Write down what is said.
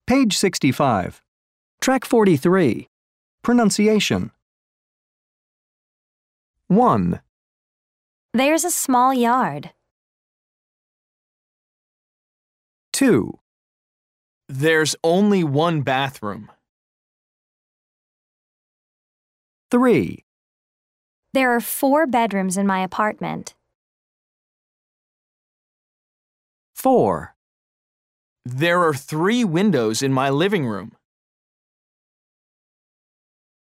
Page 65. Track 43. Pronunciation. 1, There's a small yard. 2, There's only one bathroom. 3, There are 4 bedrooms in my apartment. 4, There are 3 windows in my living room.